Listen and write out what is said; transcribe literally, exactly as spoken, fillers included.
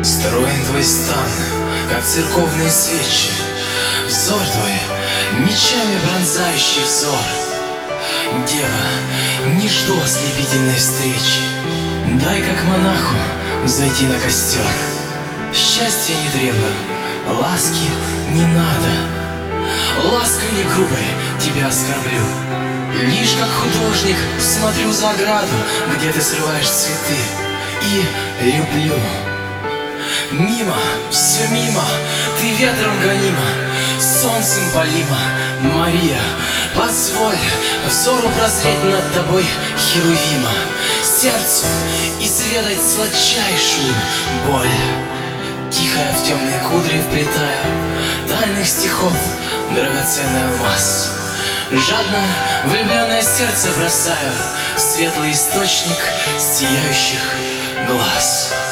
Строен твой стан, как церковные свечи, взор твой, мечами пронзающий взор. Дева, не жду ослепительной встречи, дай как монаху зайти на костер. Счастья не требую, ласки не надо, лаской не грубой тебя оскорблю. Лишь как художник смотрю за ограду, где ты срываешь цветы, и люблю. Мимо, все мимо, ты ветром гонима, солнцем полима, Мария, позволь взору прозреть над тобой херувима, сердцу изведать сладчайшую боль. Тихая в темные кудри вплетаю тайных стихов драгоценный алмаз. Жадно влюбленное сердце бросаю в светлый источник сияющих глаз.